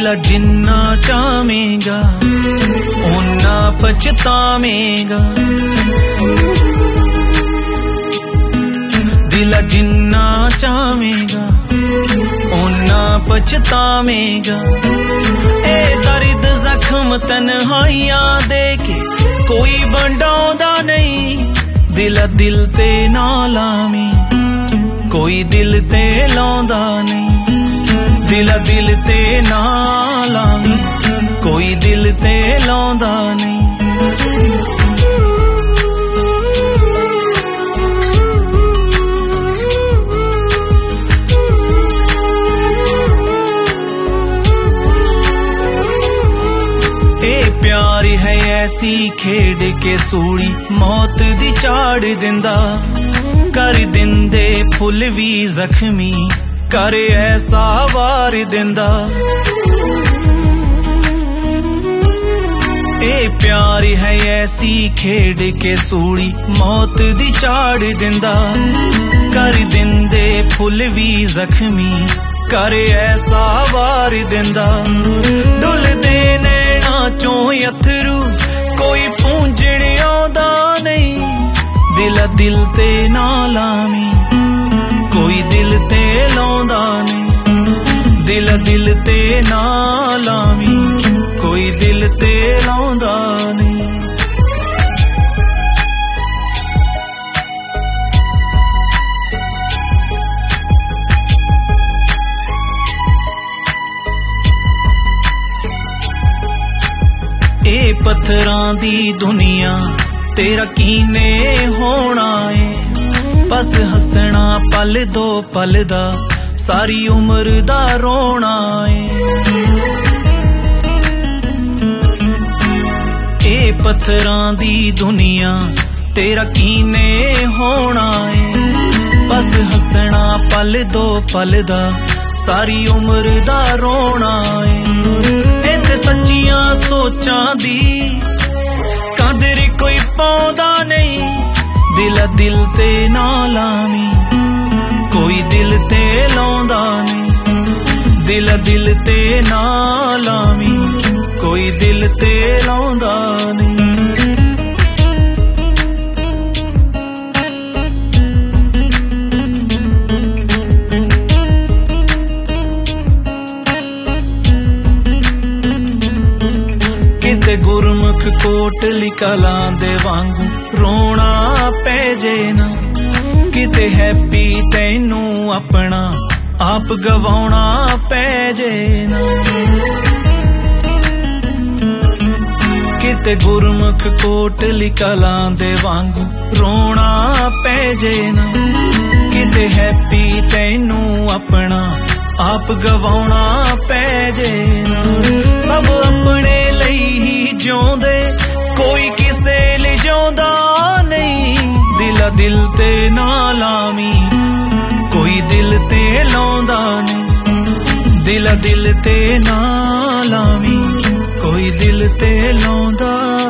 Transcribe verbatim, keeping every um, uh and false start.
दिला जिन्ना चाहेगा ओना पछतावेगा, दिला जिन्ना चाहेगा ओना पछतावेगा। ए दर्द जख्म तन्हाइयां दे के कोई बंडाउंदा नहीं, दिला दिल ते ना लावी कोई दिल ते लाउंदा नहीं, दिला दिल ते ना लावी कोई दिल ते लाउंदा नहीं। प्यार है ऐसी खेड के सूली मौत दी चाड़ दिंदा, कर दिंदे फुल भी जख्मी कर ऐसा वार दिंदा। ए प्यार है ऐसी खेड के सूली मौत दी चाड़ दिंदा, कर दिंदे फुल भी जख्मी कर ऐसा वार दिंदा। डुलदे नैना चों अथरू कोई पूंजण आउंदा नहीं, दिला दिल ते ना लावी कोई दिल ते लाउंदा नहीं, दिला दिल ते ना लावी कोई दिल ते लाउंदा नहीं। ए पत्थरां दी दुनिया तेरा कीने होना है, बस हसना पल दो पल दा सारी उम्र दा रोना है। ए पत्थरां दी दुनिया तेरा कीने होना है, बस हसना पल दो पल दा सारी उम्र दा रोना है। इत्थे सच्चियां सोचां दी कदर कोई पाउंदा नहीं, दिला दिल ते ना लावी कोई दिल ते लाउंदा नहीं, दिला दिल ते ना लावी कोई दिल ते लाउंदा नहीं। गुरमुख कोटली कलां दे वांगू रोना पै जे ना, किते हैप्पी तैनू अपना आप गवाउणा पै जे ना। किते गुरमुख कोटली कलां दे वांगू रोना पै जे ना, किते हैप्पी तैनू अपना आप गवाउणा पै जे ना। सब अपने जिउंदे कोई किसे ले जिउंदा नहीं, दिला दिल ते ना लावी कोई दिल ते लाउंदा नहीं, दिला दिल ते ना लावी कोई दिल ते लाउंदा